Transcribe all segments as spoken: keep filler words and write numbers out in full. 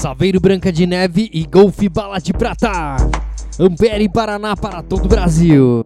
Saveiro Branca de Neve e Golf Bala de Prata. Ampere Paraná para todo o Brasil.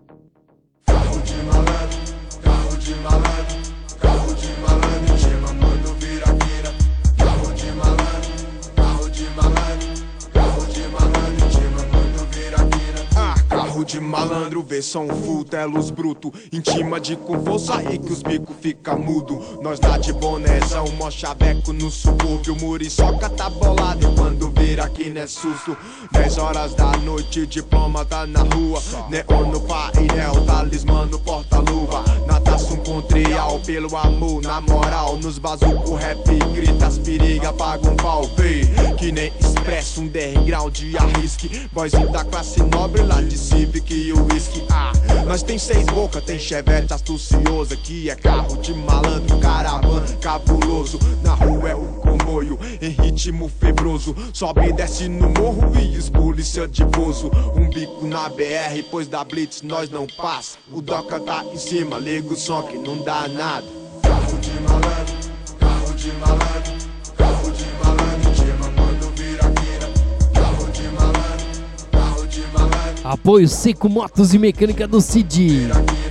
Carro de malandro, carro de malandro, carro de malandro, chama quando vira quina. Carro de malandro, carro de malandro, carro de malandro, chama quando vira quina. Ah, carro de malandro, vê som full, telos bruto, intima de com força aí que os bico fica mudo. Nós lá de bonezão, mó chaveco no subúrbio, muriçoca tá bolado e quando vira quina é susto. Dez horas da noite, diploma tá na rua, neon no painel, talismã no porta-luva. Natação com trial, pelo amor, na moral, nos bazuco rap, grita as periga, paga um pau, vê. Que nem expresso, um underground de arrisque, boyzinho da classe nobre lá de Civic e o whisky. Ah, nós tem seis boca, tem chevette astuciosa, que é carro de malandro, caravana, cabuloso. Na rua é o comboio, em ritmo febroso, sobe e desce no morro e os polícia de bozo. Um bico na B R, pois da blitz nós não passa. O doca tá em cima, liga o som que não dá nada. Carro de malandro, carro de malandro, carro de malandro, chama quando vira quina. Carro de malandro, carro de malandro. Apoio Seco Motos e Mecânica do Cid.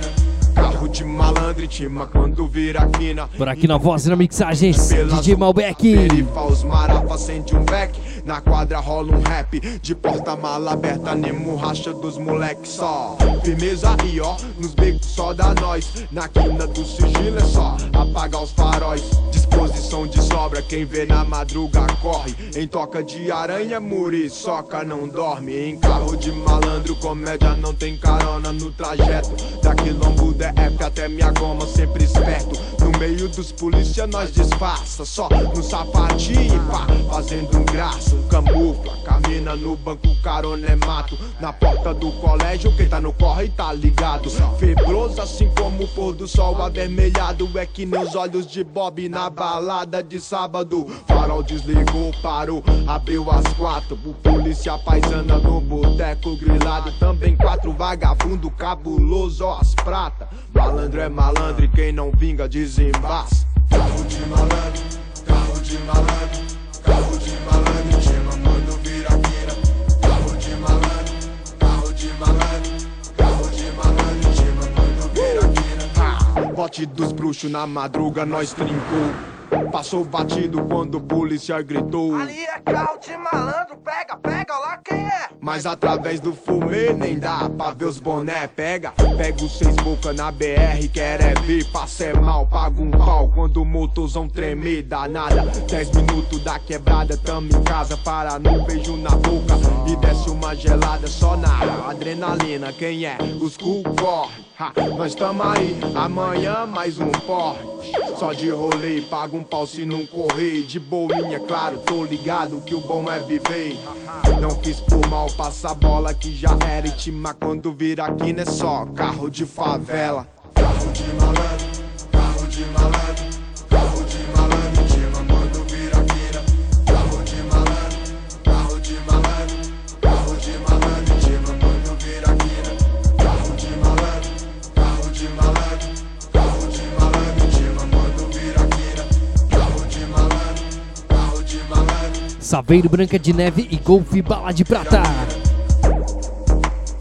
Carro de malandro, intima quando vira quina. Por aqui na voz e na mixagem, D J Malbec. Perifa, os marapa, acende um beck. Na quadra rola um rap, de porta-mala aberta, Nemo racha dos moleque só. Firmeza aí ó, nos becos só da nós. Na quina do sigilo é só apagar os faróis. Disposição de sobra, quem vê na madruga corre. Em toca de aranha, muriçoca não dorme. Em carro de malandro, comédia não tem carona no trajeto. Da quilombo D F até minha goma, sempre esperto. No meio dos polícia nós disfarça, só no sapatinho pá, fazendo um graça. Um camufla, camina no banco, carona é mato. Na porta do colégio, quem tá no corre tá ligado. Febroso assim como o pôr do sol avermelhado. É que nem os olhos de Bob na balada de sábado. Farol desligou, parou, abriu às quatro. O polícia paisana no boteco grilado. Também quatro vagabundo cabuloso, ó as prata. Malandro é malandro e quem não vinga desembaça. Carro de malandro, carro de malandro, carro de malandro, chama quando vira quina. Carro de malandro, carro de malandro, carro de malandro, chama quando vira quina. Ah, bote dos bruxos na madruga nós trincou. Passou batido quando o polícia gritou. Ali é carro de malandro, pega, pega, lá quem é? Mas através do fumê nem dá pra ver os boné. Pega, pega os seis boca na B R, quer é ver, passa é mal, paga um pau quando o motorzão tremer, dá nada. Dez minutos da quebrada, tamo em casa, para no beijo na boca e desce uma gelada só na adrenalina. Quem é? Os cu corre. Ha, nós tamo aí, amanhã mais um porre. Só de rolê, paga um pau se não correr. De boinha, claro, tô ligado que o bom é viver. Não quis por mal, passa a bola que já era intima. Quando vira quina é só carro de favela. Carro de malandro, carro de malandro, carro de malandro, intima quando vira quina. Carro de malandro, carro de malandro, carro de malandro, intima quando vira quina. Carro de malandro, carro de malandro, carro de malandro, intima quando vira quina. Carro de malandro, carro de malandro. Saveiro Branca de Neve e Golf Bala de Prata.